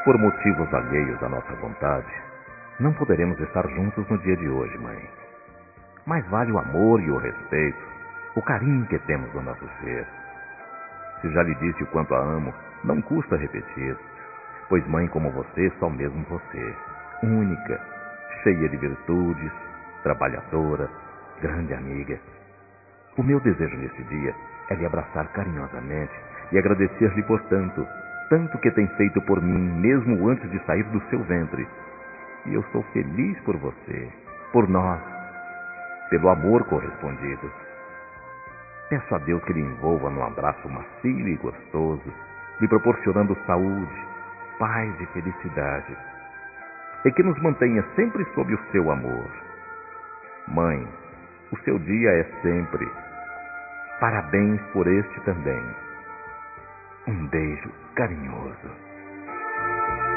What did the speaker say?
Por motivos alheios à nossa vontade, não poderemos estar juntos no dia de hoje, mãe. Mais vale o amor e o respeito, o carinho que temos no nosso ser. Se já lhe disse o quanto a amo, não custa repetir, pois mãe como você, só mesmo você, única, cheia de virtudes, trabalhadora, grande amiga. O meu desejo neste dia é lhe abraçar carinhosamente e agradecer-lhe por tanto, tanto que tem feito por mim, mesmo antes de sair do seu ventre. E eu sou feliz por você, por nós, pelo amor correspondido. Peço a Deus que lhe envolva num abraço macio e gostoso, lhe proporcionando saúde, paz e felicidade, e que nos mantenha sempre sob o seu amor. Mãe, o seu dia é sempre. Parabéns por este também. Um beijo carinhoso.